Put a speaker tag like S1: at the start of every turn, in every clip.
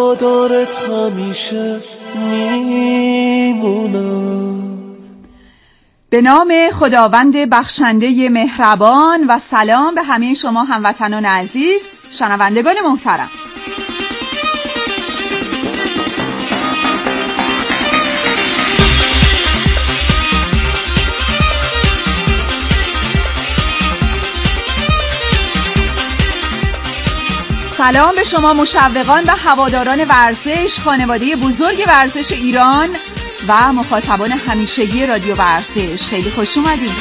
S1: هوادارت همیشه میمونم.
S2: به نام خداوند بخشنده مهربان و سلام به همه شما هموطنان عزیز، شنوندگان محترم. سلام به شما مشوقان و هواداران ورزش، خانواده بزرگ ورزش ایران و مخاطبان همیشگی رادیو ورزش. خیلی خوش اومدید.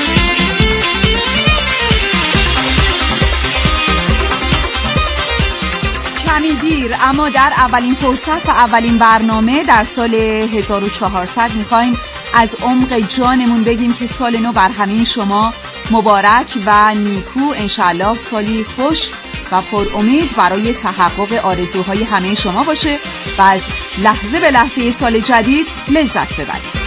S2: کمی دیر اما در اولین فرصت و اولین برنامه در سال 1400 میخوایم از عمق جانمون بگیم که سال نو بر همه شما مبارک و نیکو، انشالله سالی خوش و پر امید برای تحقق آرزوهای همه شما باشه و از لحظه به لحظه سال جدید لذت ببرید.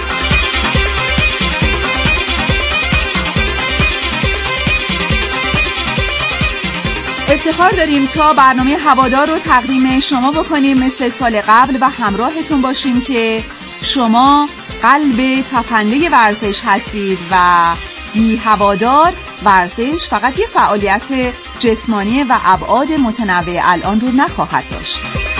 S2: افتخار داریم تا برنامه هوادار رو تقدیم شما بکنیم، مثل سال قبل و همراهتون باشیم که شما قلب تپنده ورزش هستید و بی هوادار ورزش فقط یه فعالیت جسمانی و ابعاد متنوع الان رو نخواهد داشت.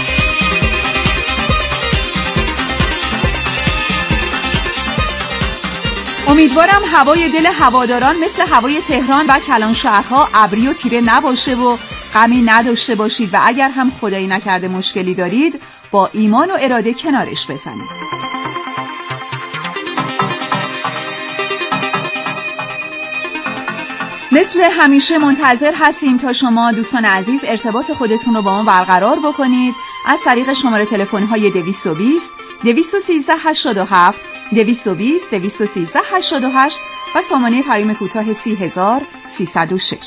S2: امیدوارم هوای دل هواداران مثل هوای تهران و کلان شهرها ابری و تیره نباشه و غمی نداشته باشید و اگر هم خدایی نکرده مشکلی دارید با ایمان و اراده کنارش بزنید. مثل همیشه منتظر هستیم تا شما دوستان عزیز ارتباط خودتون رو با ما برقرار بکنید از طریق شماره تلفن‌های 220 213 87 220 213 88 و سامانه پیام کوتاه 30306.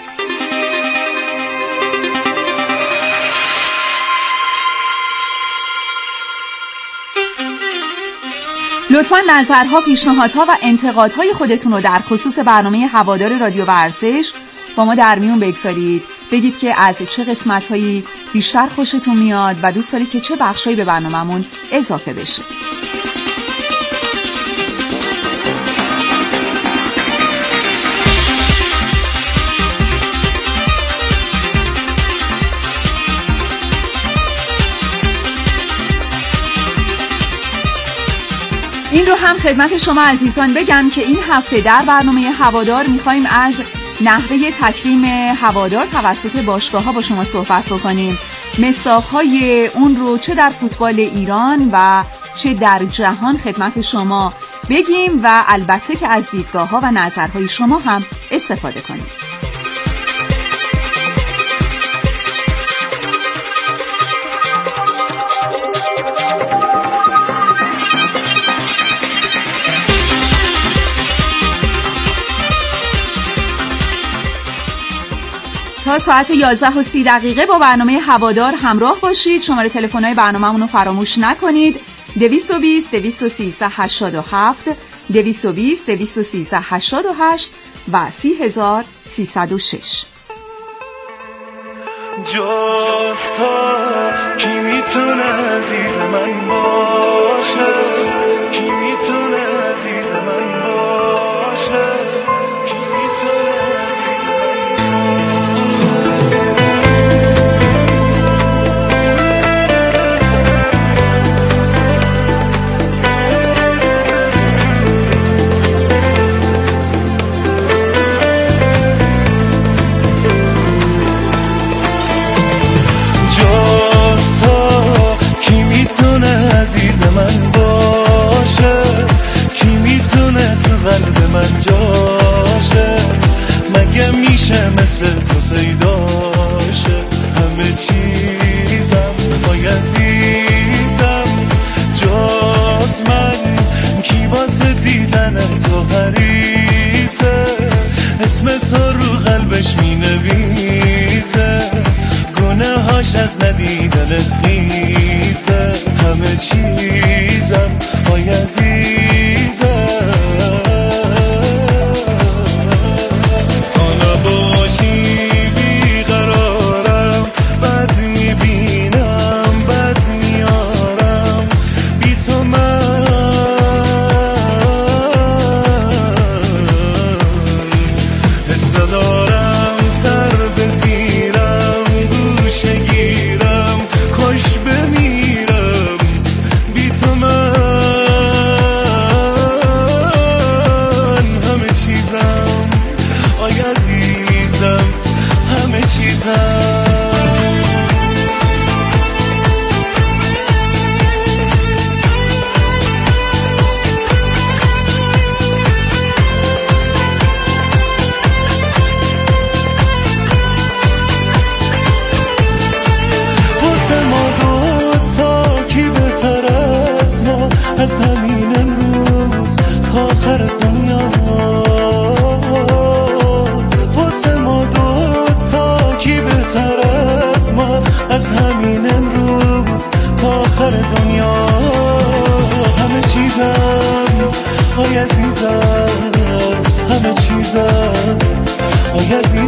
S2: لطفاً نظرها، پیشنهادها و انتقادهای خودتون رو در خصوص برنامه هوادار رادیو ورزش با ما در میون بگذارید. بگید که از چه قسمت‌هایی بیشتر خوشتون میاد و دوست دارید که چه بخشایی به برنامه‌مون اضافه بشه. این رو هم خدمت شما عزیزان بگم که این هفته در برنامه هوادار میخوایم از نحوه تکریم هوادار توسط باشگاه‌ها با شما صحبت بکنیم. مصداق‌های اون رو چه در فوتبال ایران و چه در جهان خدمت شما بگیم و البته که از دیدگاه‌ها و نظرهای شما هم استفاده کنیم. تا ساعت 11:30 با برنامه هوادار همراه باشید. شماره تلفن‌های برنامه‌مون رو فراموش نکنید. 220 213 87 220 213 88 و 30306.
S1: جاستا کی میتونه دید من باشه، کی میتونه دید من باشه، عزیز من باشه، کی میتونه تو قلب من جاشه، مگه میشه مثل تو پیداشه، همه چیزم وای عزیزم جاز من، کی واسه دیدن تو حریصه، اسم تو رو قلبش مینویسه، گناهاش از ندیدنت خیزه، همه چیزم وای عزیزم، حالا باشی بیقرارم، بد میبینم بد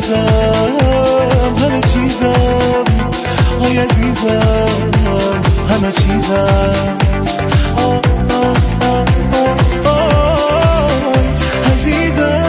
S1: عزیزم همه چیزم آی عزیزم همه چیزم عزیزم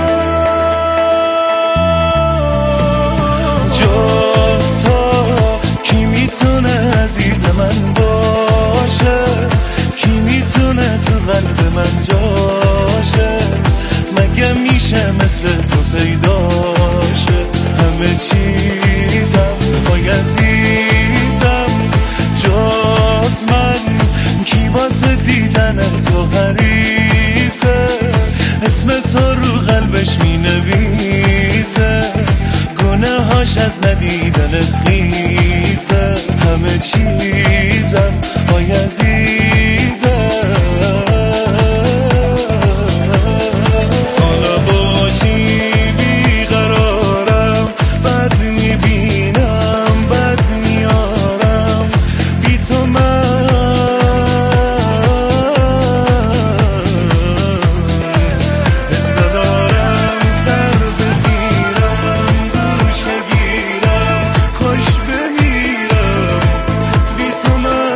S1: جز تو کی میتونه عزیز من باشه کی میتونه تو قلب من جاشه مگه میشه مثل تو پیداشه همه چیزم آی عزیزم جز من کی واسه دیدن تو حریصه اسم تو رو قلبش می نویسه گناهاش از ندیدنت خیزه همه چیزم آی عزیزم حالا باشی بیقرارم بد میبینم بد میارم بی تو من حس ندارم سر بزیرم گوشه گیرم خوش بمیرم بی تو من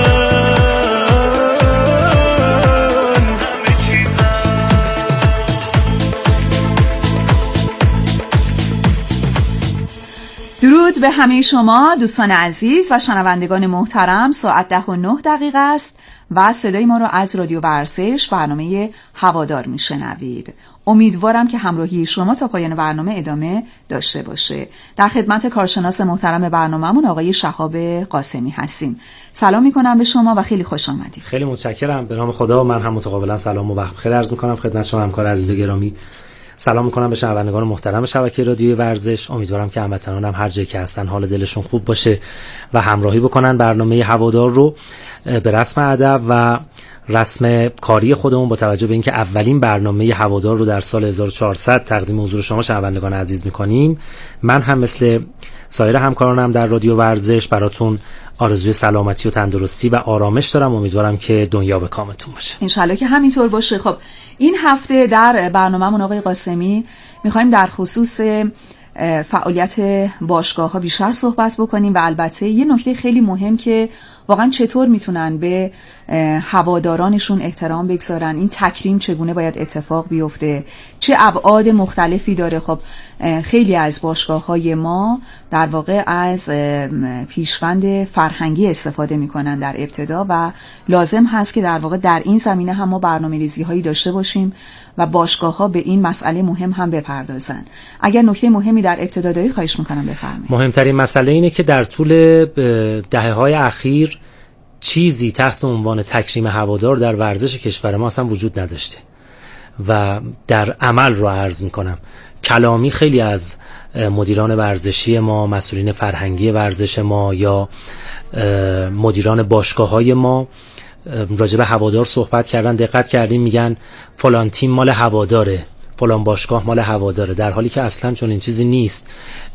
S1: همه چیزم
S2: درود به همه شما دوستان عزیز و شنوندگان محترم. ساعت 10:09 است و صدای ما را از رادیو ورزش برنامه هوادار میشنوید. امیدوارم که همراهی شما تا پایان برنامه ادامه داشته باشه. در خدمت کارشناس محترم برنامه‌مون آقای شهاب قاسمی هستیم. سلام میکنم به شما و خیلی خوش آمدید.
S3: خیلی متشکرم. به نام خدا من هم متقابلا سلام و وقت بخیر عرض میکنم خدمت شما همکار عزیز گرامی. سلام میکنم به شنوندگان محترم شبکه رادیوی ورزش. امیدوارم که هموطنانم هر جایی که هستن حال دلشون خوب باشه و همراهی بکنن برنامه هوادار رو به رسم ادب و رسم کاری خودمون با توجه به اینکه اولین برنامه هوادار رو در سال 1400 تقدیم حضور شما شنوندگان عزیز میکنیم. من هم مثل سایر همکارانم در رادیو ورزش براتون آرزوی سلامتی و تندرستی و آرامش دارم. امیدوارم که دنیا به کامتون باشه.
S2: انشالله که همینطور باشه. خب این هفته در برنامه‌مون آقای قاسمی میخوایم در خصوص فعالیت باشگاه‌ها بیشتر صحبت بکنیم و البته یه نکته خیلی مهم که واقعا چطور میتونن به هوادارانشون احترام بگذارن، این تکریم چگونه باید اتفاق بیفته، چه ابعاد مختلفی داره. خب خیلی از باشگاه‌های ما در واقع از پیشوند فرهنگی استفاده میکنن در ابتدا و لازم هست که در واقع در این زمینه هم ما برنامه‌ریزی‌هایی داشته باشیم و باشگاه‌ها به این مسئله مهم هم بپردازن. اگر نکته مهمی در ابتدا دارید خواهش میکنم بفرمایید.
S3: مهمترین مسئله اینه که در طول دهه‌های اخیر چیزی تحت عنوان تکریم هوادار در ورزش کشور ما اصلا وجود نداشته و در عمل رو عرض میکنم. کلامی خیلی از مدیران ورزشی ما، مسئولین فرهنگی ورزش ما یا مدیران باشگاه‌های ما راجع به هوادار صحبت کردن. دقت کردیم میگن فلان تیم مال هواداره، فلان باشگاه مال هواداره، در حالی که اصلا چون این چیزی نیست.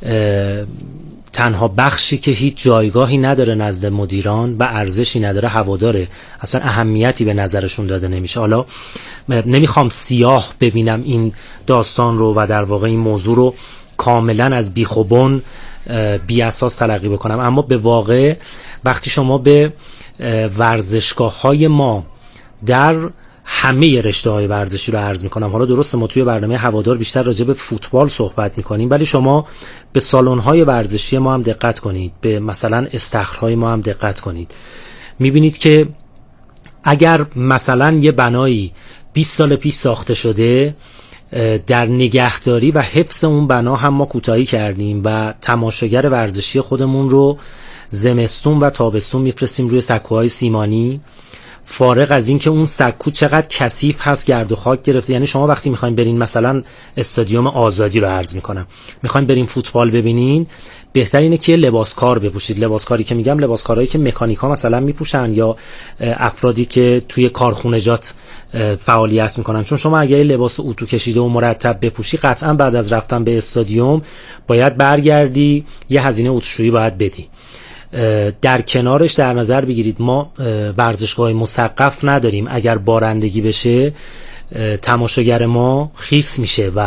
S3: تنها بخشی که هیچ جایگاهی نداره نزد مدیران و ارزشی نداره هواداره، اصلا اهمیتی به نظرشون داده نمیشه. حالا نمیخوام سیاه ببینم این داستان رو و در واقع این موضوع رو کاملا از بیخوبون بی اساس تلقی بکنم، اما به واقع وقتی شما به ورزشگاه‌های ما در همه رشته‌های ورزشی رو عرض می‌کنم، حالا درسته ما توی برنامه هوادار بیشتر راجع به فوتبال صحبت می‌کنیم، ولی شما به سالن‌های ورزشی ما هم دقت کنید، به مثلا استخرهای ما هم دقت کنید، می‌بینید که اگر مثلا یه بنایی 20 سال پیش ساخته شده، در نگهداری و حفظ اون بنا هم ما کوتاهی کردیم و تماشاگر ورزشی خودمون رو زمستون و تابستون میفرستیم روی سکوهای سیمانی، فارغ از این که اون سکو چقدر کثیف هست، گرد و خاک گرفته. یعنی شما وقتی میخواین برین مثلا استادیوم آزادی رو عرض میکنم، میخواین برین فوتبال ببینین، بهتر اینه که لباسکار بپوشید. لباسکاری که میگم لباسکارهایی که مکانیکا مثلا میپوشن یا افرادی که توی کارخونجات فعالیت میکنن، چون شما اگه لباس اتو کشیده و مرتب بپوشی قطعا بعد از رفتن به استادیوم باید برگردی، یه هزینه اتوشویی باید بدی. در کنارش در نظر بگیرید ما ورزشگاه مثقف نداریم. اگر بارندگی بشه تماشاگر ما خیس میشه و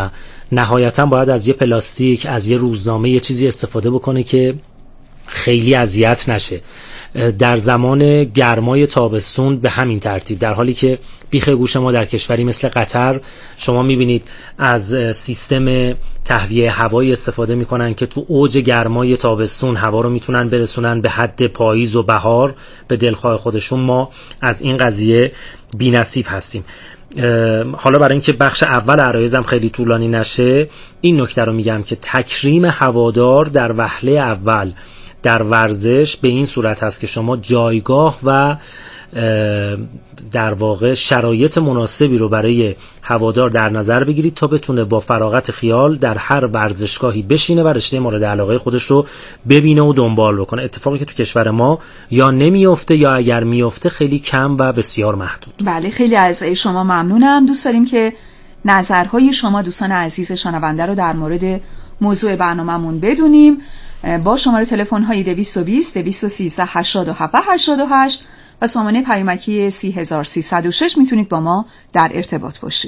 S3: نهایتا باید از یه پلاستیک، از یه روزنامه، یه چیزی استفاده بکنه که خیلی اذیت نشه. در زمان گرمای تابستون به همین ترتیب، در حالی که بیخ گوش ما در کشوری مثل قطر شما میبینید از سیستم تهویه هوایی استفاده میکنن که تو اوج گرمای تابستون هوا رو میتونن برسونن به حد پاییز و بهار به دلخواه خودشون. ما از این قضیه بی‌نصیب هستیم. حالا برای اینکه بخش اول عرایزم خیلی طولانی نشه، این نکته رو میگم که تکریم هوادار در وهله اول در ورزش به این صورت هست که شما جایگاه و در واقع شرایط مناسبی رو برای هوادار در نظر بگیرید تا بتونه با فراغت خیال در هر ورزشگاهی بشینه و رشته مورد علاقه خودش رو ببینه و دنبال بکنه. اتفاقی که تو کشور ما یا نمیفته یا اگر میفته خیلی کم و بسیار محدود.
S2: بله، خیلی از شما ممنونم. دوست داریم که نظرهای شما دوستان عزیز شنونده رو در مورد موضوع برنامه‌مون بدونیم. با شماره تلفن های 220 213 87 88 و سامانه پیامکی 3306 میتونید با ما در ارتباط باشید.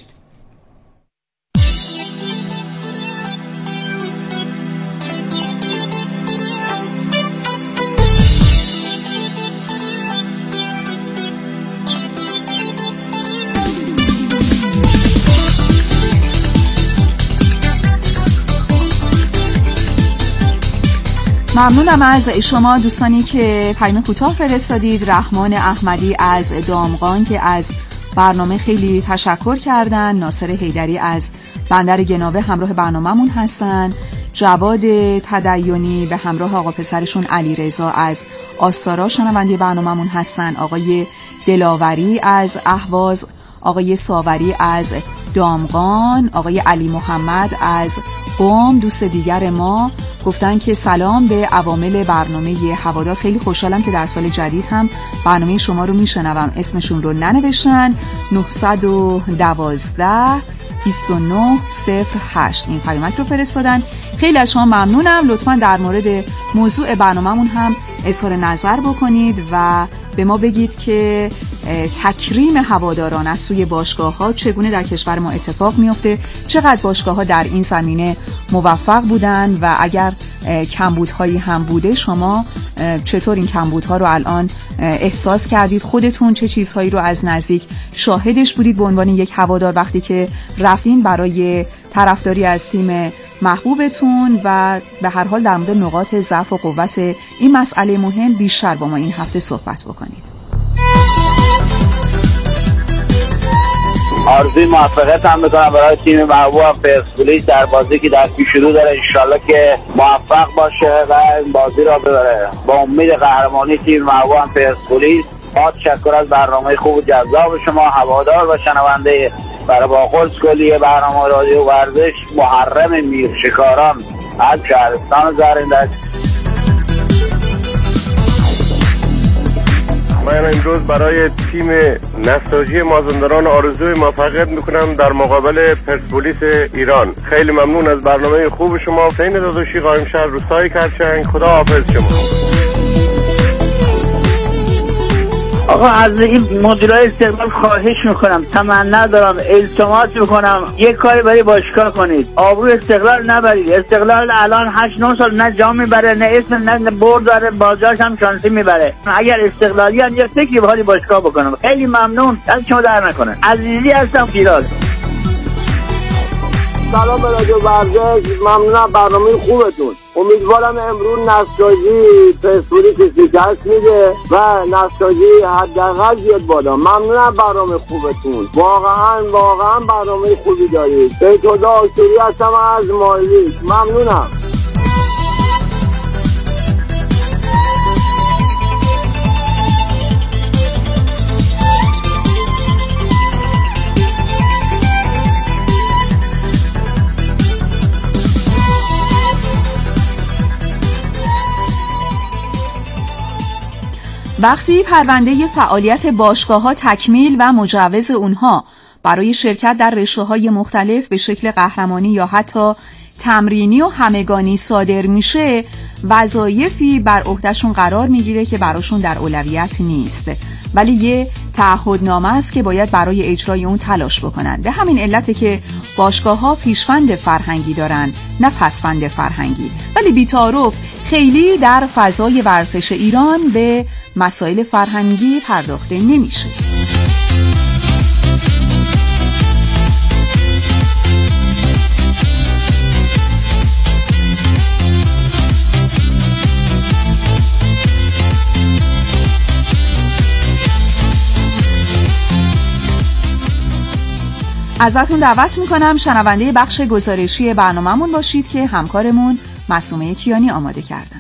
S2: ممنونم از شما دوستانی که پیام کوتاه فرستادید. رحمان احمدی از دامغان که از برنامه خیلی تشکر کردن. ناصر حیدری از بندر گناوه همراه برنامه‌مون هستن. جواد تدیونی به همراه آقا پسرشون علیرضا از آستارا شنونده برنامه‌مون هستن. آقای دلاوری از اهواز، آقای ساوری از دامغان، آقای علی محمد از قم. دوست دیگر ما گفتن که سلام به عوامل برنامه هوادار، خیلی خوشحالم که در سال جدید هم برنامه شما رو میشنوم. اسمشون رو ننوشتن. 912 2908 این پیامک رو فرستادن. خیلی از شما ممنونم. لطفاً در مورد موضوع برنامه‌مون هم اظهار نظر بکنید و به ما بگید که تکریم هواداران از سوی باشگاه‌ها چگونه در کشور ما اتفاق میفته، چقدر باشگاه‌ها در این زمینه موفق بودن و اگر کمبودهایی هم بوده شما چطور این کمبودها رو الان احساس کردید، خودتون چه چیزهایی رو از نزدیک شاهدش بودید به عنوان یک هوادار وقتی که رفتین برای طرفداری از تیم محبوبتون، و به هر حال در مورد نقاط ضعف و قوت این مسئله مهم بیشتر با ما این هفته صحبت بکنید.
S4: آرزوی موفقیت هم میکنم برای تیم محبوبم پرسپولیس در بازی که در پیش رو داره. انشالله که موفق باشه و این بازی را ببره. با امید قهرمانی تیم محبوبم پرسپولیس. با تشکر از برنامه خوب و جذاب شما هوادار و شنونده. برای باقرس کلیه برنامه رادیو ورزش محرم میرشکاران از شهرستان زرنده.
S5: من امروز برای تیم نساجی مازندران آرزوی موفقیت میکنم در مقابل پرسپولیس ایران. خیلی ممنون از برنامه خوب شما. حسین داداشی، قائم شهر، روستای کرچنگ. خدا حافظ شما.
S4: آقا از این مدیرای استقلال خواهش میکنم، تمنا دارم، التماس میکنم یک کاری برای باشگاه کنید. آبروی استقلال نبرید. استقلال الان 8-9 سال نه جام میبره، نه اسم، نه برد داره، بازیاش هم شانسی میبره. اگر استقلالی هم یه فکری به حال باشگاه بکنم. خیلی ممنون، از شما در نکنه. عزیزی هستم شیراز.
S6: سلام به رادیو ورزش، ممنونم برنامه خوبتون. امیدوارم امروز نساجی پرسپولیس شکست میده و نساجی حداقل بیاد بالا. ممنونم برنامه خوبتون. واقعا برنامه خوبی دارید. به خدا آشوری هستم از مالی. ممنونم.
S2: وقتی پرونده فعالیت باشگاه‌ها تکمیل و مجوز اونها برای شرکت در رشته‌های مختلف به شکل قهرمانی یا حتی تمرینی و همگانی صادر میشه وظایفی بر عهدهشون قرار میگیره که براشون در اولویت نیست، ولی یه تعهدنامه است که باید برای اجرای اون تلاش بکنن. به همین علته که باشگاه‌ها پیشفند فرهنگی دارن نه پسفند فرهنگی، ولی بی‌تعارف خیلی در فضای ورزش ایران به مسائل فرهنگی پرداخته نمیشه. ازتون دعوت میکنم شنونده بخش گزارشی برنامه‌مون باشید که همکارمون معصومه کیانی آماده کردن.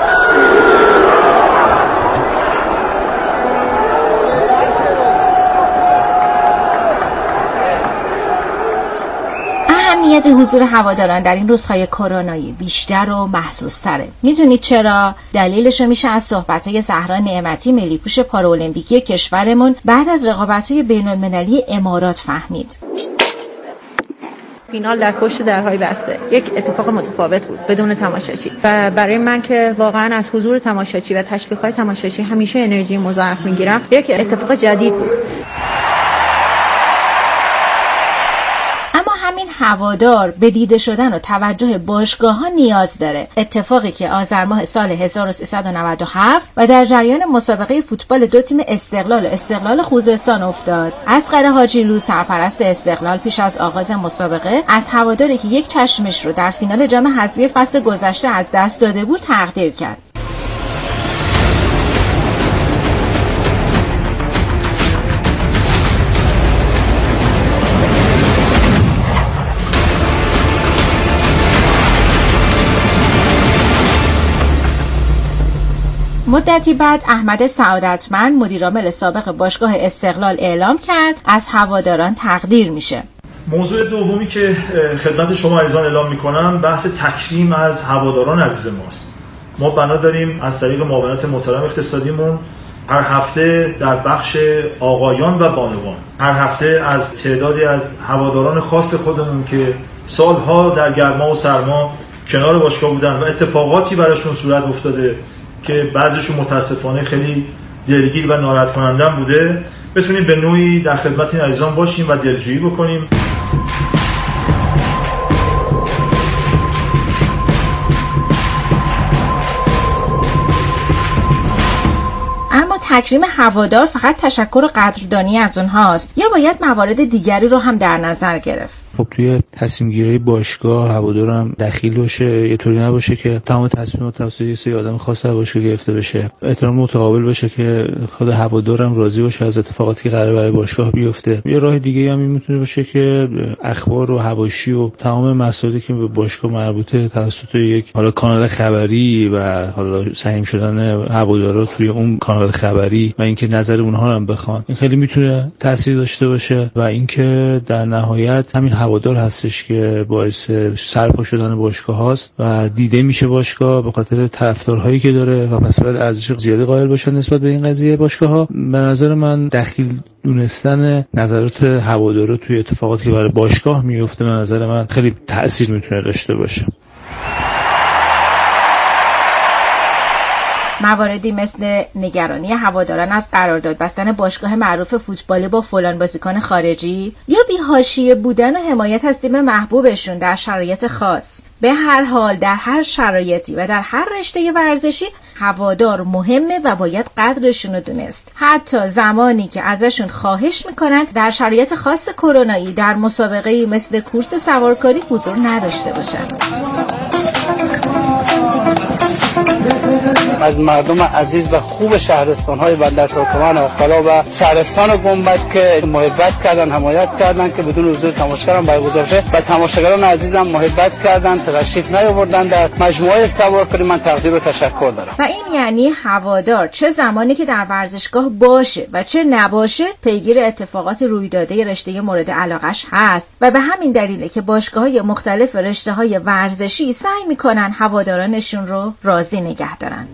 S7: اهمیت حضور هواداران در این روزهای کرونایی بیشتر و محسوس‌تره. میدونید چرا؟ دلیلش میشه از صحبت‌های زهرا نعمتی ملی‌پوش پارالمپیکی کشورمون بعد از رقابت‌های بین‌المللی امارات فهمید.
S8: فینال در پشت درهای بسته یک اتفاق متفاوت بود بدون تماشاچی و برای من که واقعا از حضور تماشاچی و تشویق‌های تماشاچی همیشه انرژی مضاعف میگیرم، یک اتفاق جدید بود.
S7: همین هوادار به دیده شدن و توجه باشگاه‌ها نیاز داره. اتفاقی که آذر ماه سال 1397 و در جریان مسابقه فوتبال دو تیم استقلال خوزستان افتاد. اصغر حاجیلو سرپرست استقلال پیش از آغاز مسابقه از هواداری که یک چشمش رو در فینال جام حذفی فصل گذشته از دست داده بود تقدیر کرد. مدتی بعد احمد سعادتمند مدیرعامل سابق باشگاه استقلال اعلام کرد از هواداران تقدیر میشه.
S9: موضوع دومی که خدمت شما عزیزان اعلام میکنم بحث تکریم از هواداران عزیز ماست. ما بنا داریم از طریق معاونت محترم اقتصادیمون هر هفته در بخش آقایان و بانوان هر هفته از تعدادی از هواداران خاص خودمون که سالها در گرما و سرما کنار باشگاه بودن و اتفاقاتی براشون صورت افتاده که بعضیشون متاسفانه خیلی دلگیر و ناراحت کننده بوده، بتونیم به نوعی در خدمت این عزیزان باشیم و دلجویی بکنیم.
S7: اما تکریم هوادار فقط تشکر و قدردانی از اونهاست یا باید موارد دیگری رو هم در نظر گرفت؟
S10: خب توی تصمیم گیری باشگاه هوادارم دخیل باشه، یه طوری نباشه که تمام تصمیمات توسط یه سری آدم خاص در باشگاه گرفته بشه. احترام متقابل باشه که خود هوادارم راضی باشه از اتفاقاتی که قراره برای باشگاه بیفته. یه راه دیگه هم این میتونه باشه که اخبار و حواشی و تمام مسائلی که به باشگاه مربوطه توسط یک حالا کانال خبری و حالا سهم شدن هوادارا توی اون کانال خبری و اینکه نظر اونها رو هم بخوان، این خیلی میتونه تاثیر داشته باشه و اینکه در نهایت همین هوادار هستش که باعث سرپا شدن باشگاه هاست و دیده میشه باشگاه به خاطر طرفدارهایی که داره و پس باید ارزش زیادی قائل باشن نسبت به این قضیه باشگاه ها. به نظر من دخیل دونستن نظرات هوادارا توی اتفاقاتی که برای باشگاه میفته به نظر من خیلی تأثیر میتونه داشته باشه.
S7: مواردی مثل نگرانی هواداران از قرارداد بستن باشگاه معروف فوتبالی با فلان بازیکن خارجی یا بی‌حاشیه بودن و حمایت از تیم محبوبشون در شرایط خاص. به هر حال در هر شرایطی و در هر رشته ورزشی هوادار مهمه و باید قدرشون رو دونست، حتی زمانی که ازشون خواهش میکنن در شرایط خاص کرونایی در مسابقه‌ای مثل کورس سوارکاری حضور نداشته باشن.
S11: از مردم عزیز و خوب شهرستان‌های بندر ترکمن و فلا و شهرستان گنبد که محبت کردن، حمایت کردن که بدون حضور تماشاگران برگزار شه و تماشاگران عزیزم محبت کردن، تشریف نیاوردن در مجموعه سوارکاری. من تقدیر و تشکر دارم.
S7: و این یعنی هوادار چه زمانی که در ورزشگاه باشه و چه نباشه پیگیر اتفاقات رویداده رشته مورد علاقش هست و به همین دلیله که باشگاه‌های مختلف رشته‌های ورزشی سعی می‌کنن هوادارانشون رو راضی نگه دارن.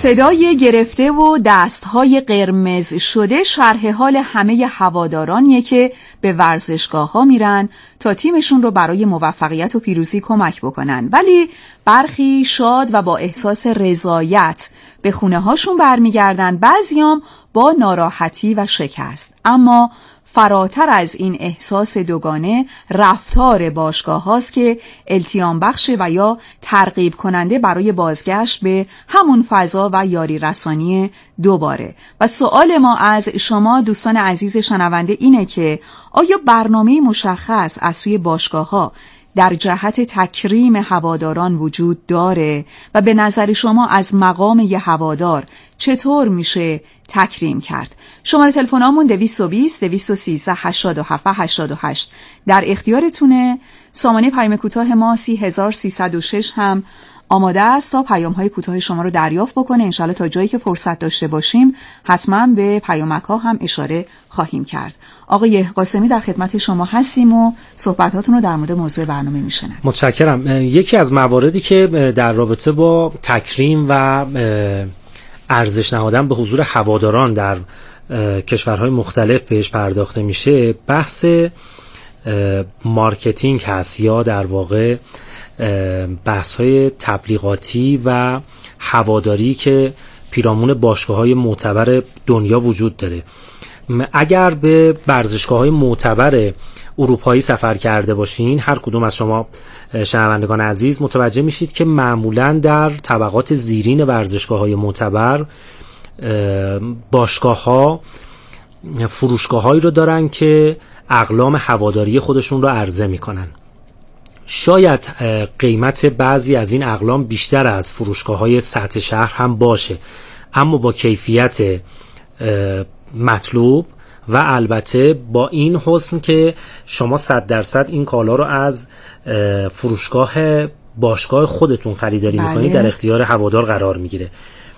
S2: صدای گرفته و دستهای قرمز شده شرح حال همه هوادارانیه که به ورزشگاه‌ها میرن تا تیمشون رو برای موفقیت و پیروزی کمک بکنن، ولی برخی شاد و با احساس رضایت به خونه هاشون برمیگردن، بعضیام با ناراحتی و شکست. اما فراتر از این احساس دوگانه رفتار باشگاه هاست که التیام بخشه و یا ترغیب کننده برای بازگشت به همون فضا و یاری رسانی دوباره. و سوال ما از شما دوستان عزیز شنونده اینه که آیا برنامه مشخص از سوی باشگاه ها در جهت تکریم هواداران وجود داره و به نظر شما از مقام یه هوادار چطور میشه تکریم کرد؟ شماره تلفنمون 220 213 87 88 در اختیارتونه. سامانه پیام کوتاه ما 30306 هم آماده است تا پیام‌های کوتاه شما رو دریافت بکنه. انشالله تا جایی که فرصت داشته باشیم حتما به پیامک‌ها هم اشاره خواهیم کرد. آقای قاسمی در خدمت شما هستیم و صحبتاتون رو در مورد موضوع برنامه میشنویم.
S3: متشکرم. یکی از مواردی که در رابطه با تکریم و ارزش نهادن به حضور هواداران در کشورهای مختلف بهش پرداخته میشه بحث مارکتینگ هست، یا در واقع بحث‌های تبلیغاتی و هواداری که پیرامون باشگاه‌های معتبر دنیا وجود داره. اگر به ورزشگاه‌های معتبر اروپایی سفر کرده باشین، هر کدوم از شما شنوندگان عزیز متوجه میشید که معمولاً در طبقات زیرین ورزشگاه‌های معتبر باشگاه‌ها فروشگاه‌هایی رو دارن که اقلام هواداری خودشون رو عرضه میکنن. شاید قیمت بعضی از این اقلام بیشتر از فروشگاه‌های سطح شهر هم باشه، اما با کیفیت مطلوب و البته با این حسن که شما 100% این کالا رو از باشگاه خودتون خریداری میکنید، در اختیار هوادار قرار میگیره.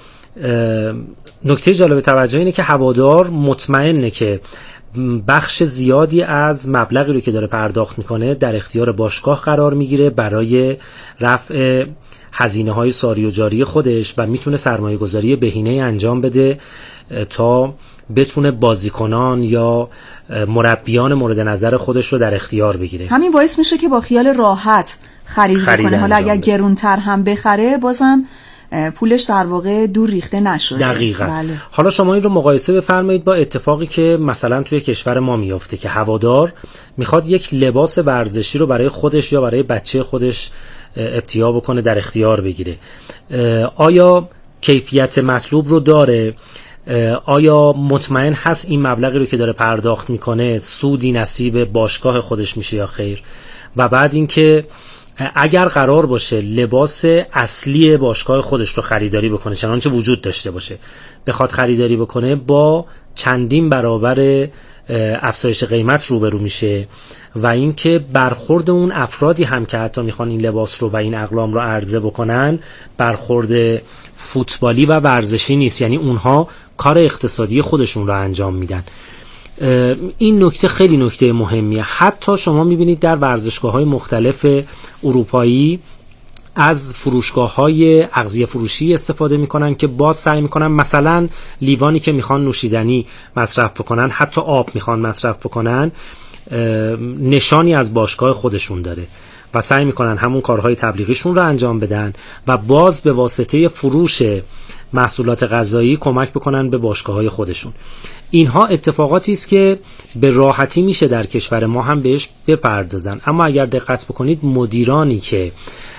S3: نکته جالب توجه اینه که هوادار مطمئنه که بخش زیادی از مبلغی رو که داره پرداخت میکنه در اختیار باشگاه قرار میگیره برای رفع هزینه‌های ساری و جاری خودش و میتونه سرمایه‌گذاری بهینه انجام بده تا بتونه بازیکنان یا مربیان مورد نظر خودش رو در اختیار بگیره.
S2: همین باعث میشه که با خیال راحت خرید بکنه. حالا اگر گرونتر هم بخره بازم پولش در واقع دور ریخته نشده.
S3: دقیقاً.
S2: بله.
S3: حالا شما این رو مقایسه بفرمایید با اتفاقی که مثلا توی کشور ما میفته که هوادار میخواد یک لباس ورزشی رو برای خودش یا برای بچه خودش ابتیا بکنه، در اختیار بگیره. آیا کیفیت مطلوب رو داره؟ آیا مطمئن هست این مبلغی رو که داره پرداخت میکنه سودی نصیب باشگاه خودش میشه یا خیر؟ و بعد اینکه اگر قرار باشه لباس اصلی باشگاه خودش رو خریداری بکنه، چنانچه وجود داشته باشه، بخواد خریداری بکنه، با چندین برابر افزایش قیمت روبرو میشه و اینکه برخورد اون افرادی هم که حتی میخوان این لباس رو و این اقلام رو عرضه بکنن برخورد فوتبالی و ورزشی نیست، یعنی اونها کار اقتصادی خودشون رو انجام میدن. این نکته خیلی نکته مهمیه. حتی شما میبینید در ورزشگاه‌های مختلف اروپایی از فروشگاه‌های اغذیه فروشی استفاده میکنن که باز سعی میکنن مثلا لیوانی که میخوان نوشیدنی مصرف بکنن، حتی آب میخوان مصرف بکنن، نشانی از باشگاه خودشون داره و سعی میکنن همون کارهای تبلیغیشون رو انجام بدن و باز به واسطه فروش محصولات غذایی کمک بکنن به باشگاه‌های خودشون. اینها اتفاقاتی است که به راحتی میشه در کشور ما هم بهش بپردازن، اما اگر دقت بکنید مدیرانی که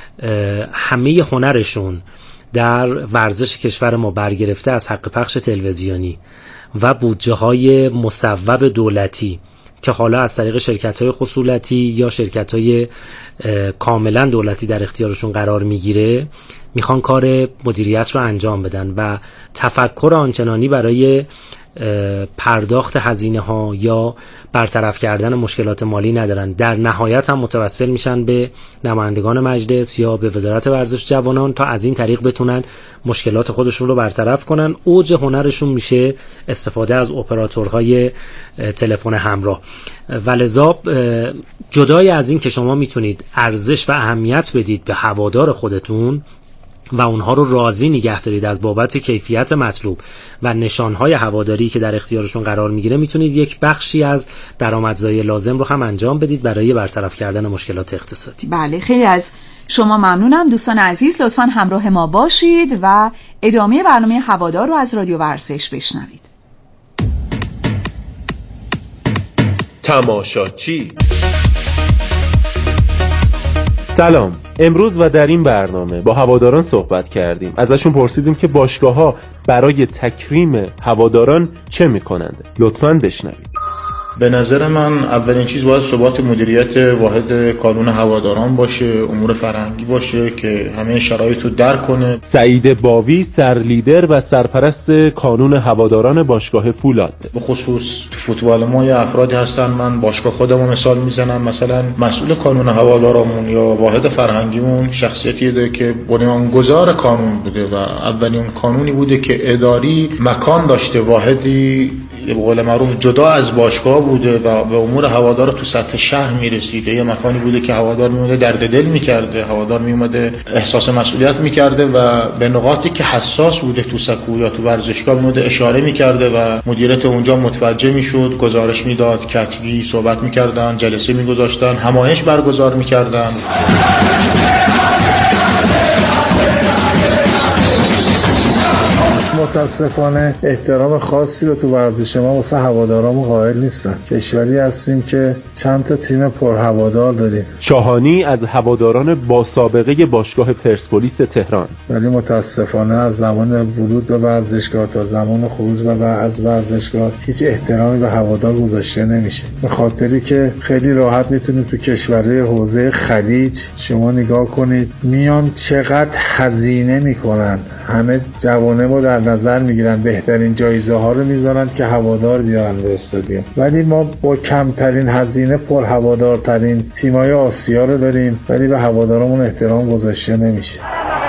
S3: همه هنرشون در ورزش کشور ما برگرفته از حق پخش تلویزیونی و بودجه‌های مصوب دولتی که حالا از طریق شرکت‌های خصولتی یا شرکت‌های کاملا دولتی در اختیارشون قرار میگیره، میخوان کار مدیریت رو انجام بدن و تفکر آنچنانی برای پرداخت هزینه ها یا برطرف کردن مشکلات مالی ندارن. در نهایت هم متوسل میشن به نمایندگان مجلس یا به وزارت ورزش جوانان تا از این طریق بتونن مشکلات خودشون رو برطرف کنن. اوج هنرشون میشه استفاده از اپراتورهای تلفن همراه. ولذا جدای از این که شما میتونید ارزش و اهمیت بدید به هوادار خودتون، و اونها رو راضی نگه دارید از بابت کیفیت مطلوب و نشانهای هواداری که در اختیارشون قرار میگیره، میتونید یک بخشی از درآمدزایی لازم رو هم انجام بدید برای برطرف کردن مشکلات اقتصادی.
S2: بله، خیلی از شما ممنونم. دوستان عزیز لطفاً همراه ما باشید و ادامه برنامه هوادار رو از رادیو ورزش بشنوید.
S12: تماشاچی. سلام. امروز و در این برنامه با هواداران صحبت کردیم. ازشون پرسیدیم که باشگاه‌ها برای تکریم هواداران چه می‌کنند. لطفاً بشنوید.
S13: به نظر من اولین چیز باید ثبات مدیریت واحد کانون هواداران باشه، امور فرهنگی باشه که همه شرایط رو درک کنه.
S12: سعید باوی سرلیدر و سرپرست کانون هواداران باشگاه فولاد.
S13: به خصوص فوتبال ما یه افرادی هستن، من باشگاه خودمو مثال میزنم، مثلا مسئول کانون هوادارمون یا واحد فرهنگیمون شخصیتی ده که بنیانگذار کانون بوده و اولین کانونی بوده که اداری مکان داشته، واحدی به قول معروف جدا از باشگاه بوده و به امور هوادار تو سطح شهر میرسیده. یه مکانی بوده که هوادار میومده درد دل میکرده، هوادار میومده احساس مسئولیت میکرده و به نقاطی که حساس بوده تو سکو یا تو ورزشگاه میومده اشاره میکرده و مدیریت اونجا متوجه میشد، گزارش میداد، کتبی صحبت میکردن، جلسه میگذاشتن، همایش برگزار میکردن.
S14: متاسفانه احترام خاصی رو تو ورزش ما واسه هوادارامون قائل نیستن. کشوری هستیم که چند تا تیم پر هوادار داریم.
S12: شاهانی از هواداران با سابقه باشگاه پرسپولیس تهران.
S14: ولی متاسفانه از زمان ورود به ورزشگاه تا زمان خروج از ورزشگاه هیچ احترامی به هوادار گذاشته نمیشه. به خاطری که خیلی راحت میتونید تو کشورهای حوزه خلیج شما نگاه کنید میان چقدر هزینه میکنن، همه جوانه ما در نظر میگیرن، بهترین جایزه ها رو میذارن که هوادار بیارن به استادیوم، ولی ما با کمترین هزینه پر هوادارترین تیمای آسیا رو داریم ولی به هوادارمون احترام گذاشته نمیشه.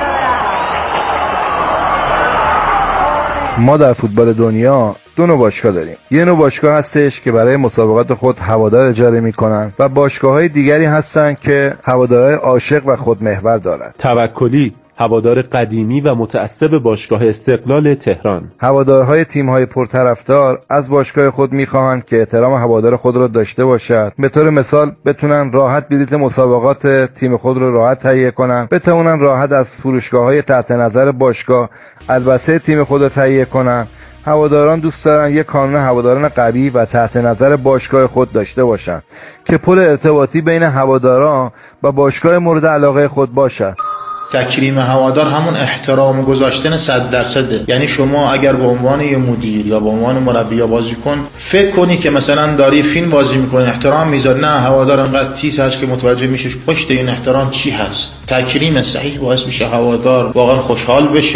S15: ما در فوتبال دنیا دو نوع باشگاه داریم. یه نوع باشگاه هستش که برای مسابقات خود هوادار اجاره میکنن و باشگاه‌های دیگری هستن که هوادارهای عاشق و خودمحور دارن.
S12: توکلی هوادار قدیمی و متعصب باشگاه استقلال تهران.
S15: هوادارهای تیم‌های پرطرفدار از باشگاه خود می‌خواهند که احترام هوادار خود را داشته باشد. به طور مثال بتونن راحت بلیط مسابقات تیم خود را راحت تهیه کنن، بتونن راحت از فروشگاه‌های تحت نظر باشگاه البسه تیم خود را تهیه کنن. هواداران دوست دارن یک کانون هواداران قوی و تحت نظر باشگاه خود داشته باشند که پل ارتباطی بین هواداران و باشگاه مورد علاقه خود باشد.
S13: تکریم هوادار همون احترام گذاشتن 100%. یعنی شما اگر به عنوان یه مدیر یا به عنوان مربی یا بازیکن فکر کنی که مثلا داری فیلم بازی میکنی احترام میذاری، نه، هوادار انقدر تیز هست که متوجه میشش پشت این احترام چی هست. تکریم صحیح باعث میشه هوادار واقعا خوشحال بشه